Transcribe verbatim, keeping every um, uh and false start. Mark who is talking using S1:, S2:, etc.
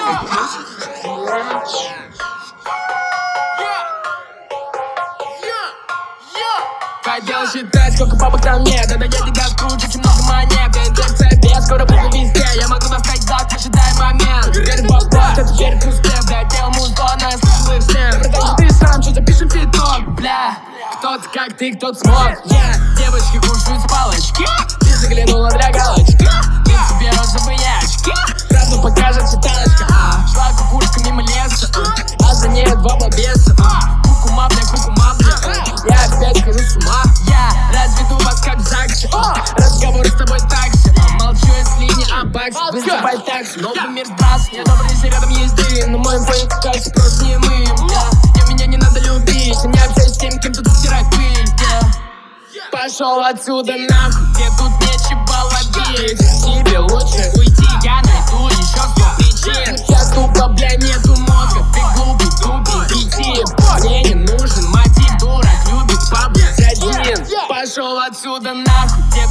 S1: Хотел считать, сколько бабок там нет. Это я тебя скручу, очень много монет. Инжекция без, скоро буду везде. Я могу достать дак, ожидай момент. Теперь вопрос, а теперь пусте. Бля, делал музло, но я слышал их всем. Братан, ты сам, что запишем титок. Бля, кто-то как ты, кто-то смог. Yeah. Девочки кушают с палочки. Ты заглянула для галочки. Ты себе розовые очки. Правду покажет читалочка. а. Шла кукушка мимо леса, а, а за ней два бобеса. а. Кукума, бля, кукума, бля. Я опять хожу с ума. Я разведу вас как в ЗАГСе. Разговор с тобой такси. Молчу, если не о баксе. Вызывай такси, новый мир здравствуй. Я добрый, если рядом есть дым. На моем фоне такси просто не мы. Я меня не надо любить. Я не общаюсь с тем, кем тут стирать пыль. Пошел отсюда нахуй, где тут нечего ловить. Тебе лучше уйти, я найду еще сто причин. У тебя тупо, бля, нету мозга. Ты глупый, тупый, иди. Мне не нужен мотив, дурак любит побыть один. Пошел отсюда нахуй, где